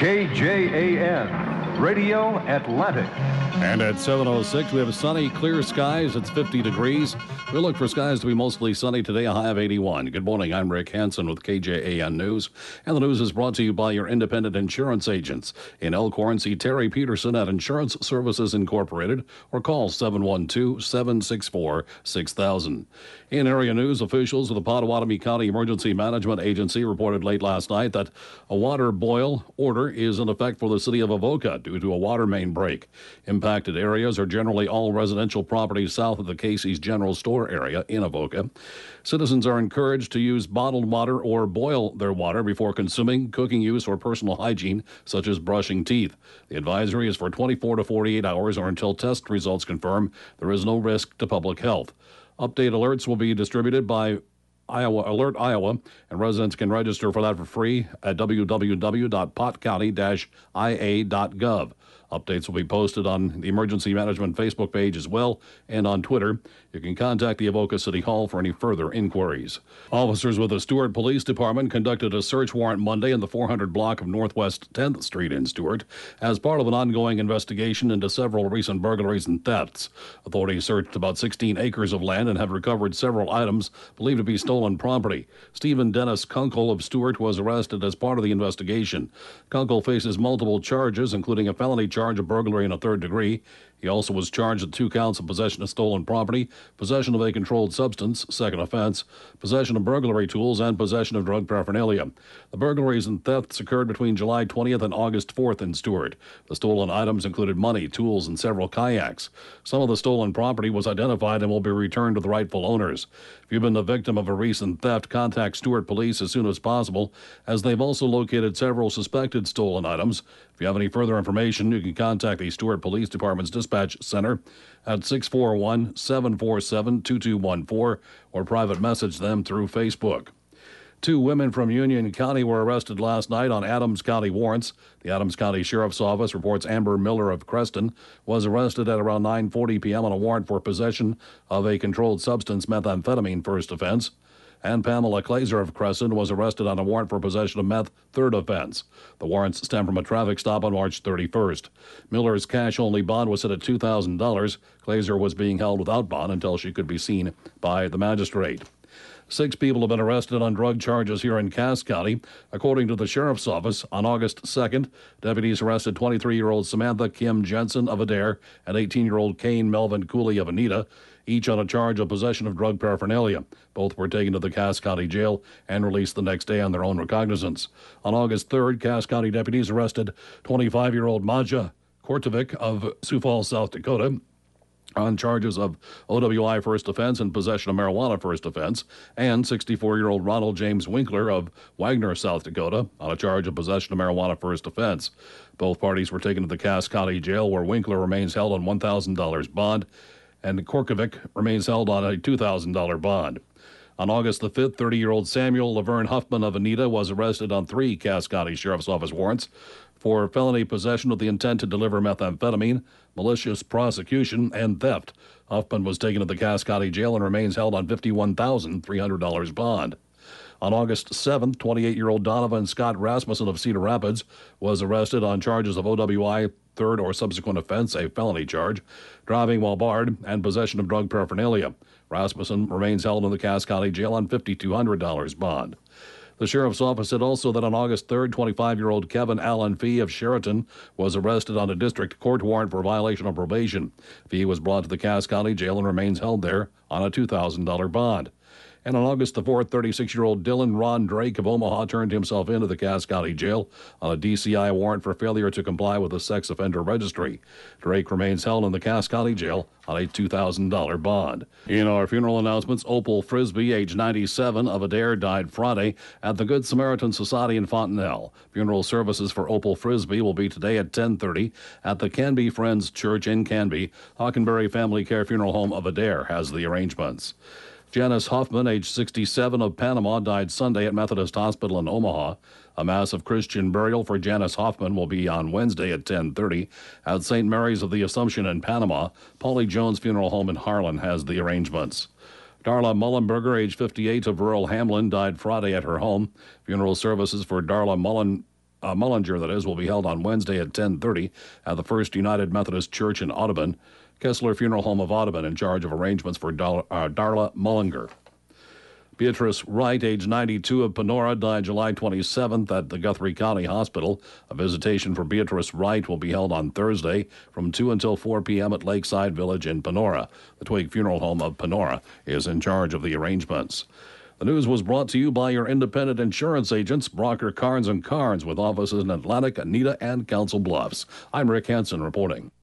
KJAN, Radio Atlantic. And at 7:06, we have sunny, clear skies. It's 50 degrees. We look for skies to be mostly sunny today, a high of 81. Good morning. I'm Rick Hansen with KJAN News. And the news is brought to you by your independent insurance agents. In Elkhorn, see Terry Peterson at Insurance Services Incorporated or call 712-764-6000. In area news, officials of the Pottawatomie County Emergency Management Agency reported late last night that a water boil order is in effect for the city of Avoca due to a water main break. Impacted areas are generally all residential properties south of the Casey's General Store area in Avoca. Citizens are encouraged to use bottled water or boil their water before consuming, cooking use, or personal hygiene, such as brushing teeth. The advisory is for 24 to 48 hours or until test results confirm there is no risk to public health. Update alerts will be distributed by Alert Iowa, and residents can register for that for free at www.pottcounty-ia.gov. Updates will be posted on the Emergency Management Facebook page as well and on Twitter. You can contact the Avoca City Hall for any further inquiries. Officers with the Stuart Police Department conducted a search warrant Monday in the 400 block of Northwest 10th Street in Stuart as part of an ongoing investigation into several recent burglaries and thefts. Authorities searched about 16 acres of land and have recovered several items believed to be stolen property. Stephen Dennis Kunkel of Stuart was arrested as part of the investigation. Kunkel faces multiple charges, including a felony charge of burglary in a third degree. He also was charged with 2 counts of possession of stolen property, possession of a controlled substance, second offense, possession of burglary tools, and possession of drug paraphernalia. The burglaries and thefts occurred between July 20th and August 4th in Stuart. The stolen items included money, tools, and several kayaks. Some of the stolen property was identified and will be returned to the rightful owners. If you've been the victim of a recent theft, contact Stuart Police as soon as possible, as they've also located several suspected stolen items. If you have any further information, you can contact the Stuart Police Department's Dispatch Center at 641-747-2214 or private message them through Facebook. 2 women from Union County were arrested last night on Adams County warrants. The Adams County Sheriff's Office reports Amber Miller of Creston was arrested at around 9:40 p.m. on a warrant for possession of a controlled substance, methamphetamine, first offense. And Pamela Glazer of Crescent was arrested on a warrant for possession of meth, third offense. The warrants stem from a traffic stop on March 31st. Miller's cash-only bond was set at $2,000. Glazer was being held without bond until she could be seen by the magistrate. 6 people have been arrested on drug charges here in Cass County. According to the Sheriff's Office, on August 2nd, deputies arrested 23-year-old Samantha Kim Jensen of Adair and 18-year-old Kane Melvin Cooley of Anita, each on a charge of possession of drug paraphernalia. Both were taken to the Cass County Jail and released the next day on their own recognizance. On August 3rd, Cass County deputies arrested 25-year-old Maja Kortovic of Sioux Falls, South Dakota, on charges of OWI first offense and possession of marijuana first offense, and 64-year-old Ronald James Winkler of Wagner, South Dakota, on a charge of possession of marijuana first offense. Both parties were taken to the Cass County Jail, where Winkler remains held on $1,000 bond, and Korkovic remains held on a $2,000 bond. On August the 5th, 30-year-old Samuel Laverne Huffman of Anita was arrested on 3 Cass County Sheriff's Office warrants for felony possession with the intent to deliver methamphetamine, malicious prosecution, and theft. Huffman was taken to the Cass County Jail and remains held on $51,300 bond. On August 7th, 28-year-old Donovan Scott Rasmussen of Cedar Rapids was arrested on charges of OWI third or subsequent offense, a felony charge, driving while barred, and possession of drug paraphernalia. Rasmussen remains held in the Cass County Jail on $5,200 bond. The Sheriff's Office said also that on August 3rd, 25-year-old Kevin Allen Fee of Sheraton was arrested on a district court warrant for violation of probation. Fee was brought to the Cass County Jail and remains held there on a $2,000 bond. And on August the 4th, 36-year-old Dylan Ron Drake of Omaha turned himself into the Cass County Jail on a DCI warrant for failure to comply with the sex offender registry. Drake remains held in the Cass County Jail on a $2,000 bond. In our funeral announcements, Opal Frisbee, age 97, of Adair, died Friday at the Good Samaritan Society in Fontenelle. Funeral services for Opal Frisbee will be today at 10:30 at the Canby Friends Church in Canby. Hockenberry Family Care Funeral Home of Adair has the arrangements. Janice Hoffman, age 67, of Panama, died Sunday at Methodist Hospital in Omaha. A mass of Christian burial for Janice Hoffman will be on Wednesday at 10:30 at St. Mary's of the Assumption in Panama. Paulie Jones Funeral Home in Harlan has the arrangements. Darla Mullenberger, age 58, of rural Hamlin, died Friday at her home. Funeral services for Darla Mullinger, that is, will be held on Wednesday at 10:30 at the First United Methodist Church in Audubon. Kessler Funeral Home of Audubon in charge of arrangements for Darla Mullinger. Beatrice Wright, age 92, of Panora, died July 27th at the Guthrie County Hospital. A visitation for Beatrice Wright will be held on Thursday from 2 until 4 p.m. at Lakeside Village in Panora. The Twig Funeral Home of Panora is in charge of the arrangements. The news was brought to you by your independent insurance agents, Brocker, Carnes & Carnes, with offices in Atlantic, Anita, and Council Bluffs. I'm Rick Hansen reporting.